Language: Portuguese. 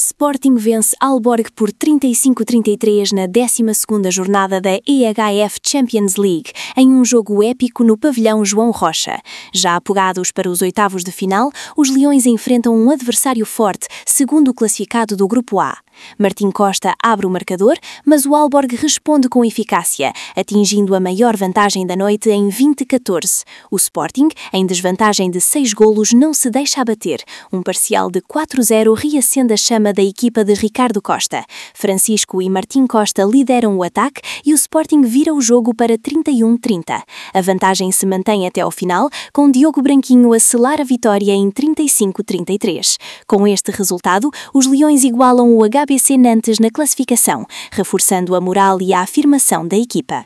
Sporting vence Aalborg por 35-33 na 12ª jornada da EHF Champions League, em um jogo épico no pavilhão João Rocha. Já apurados para os oitavos de final, os Leões enfrentam um adversário forte, segundo classificado do Grupo A. Martim Costa abre o marcador, mas o Aalborg responde com eficácia, atingindo a maior vantagem da noite em 20-14. O Sporting, em desvantagem de 6 golos, não se deixa abater. Um parcial de 4-0 reacende a chama da equipa de Ricardo Costa. Francisco e Martim Costa lideram o ataque e o Sporting vira o jogo para 31-30. A vantagem se mantém até ao final, com Diogo Branquinho a selar a vitória em 35-33. Com este resultado, os Leões igualam o HBC Nantes na classificação, reforçando a moral e a afirmação da equipa.